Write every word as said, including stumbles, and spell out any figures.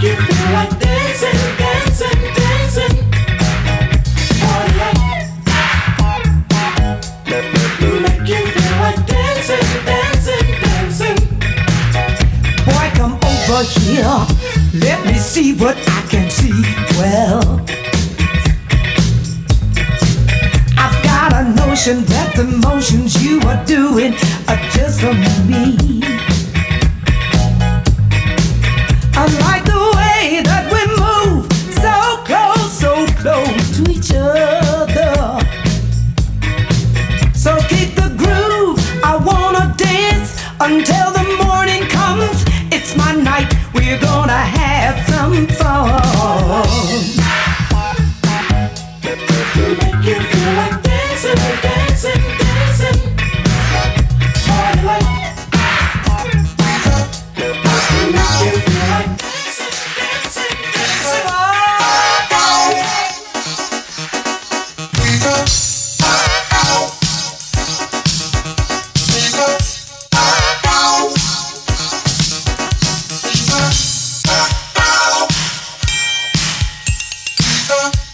you feel like dancing, dancing, dancing. Party like. Make you feel like dancing, dancing, dancing. Boy, come over here. Let me see what I can see. Well, I've got a notion that the motions you are doing are just for me. Unlike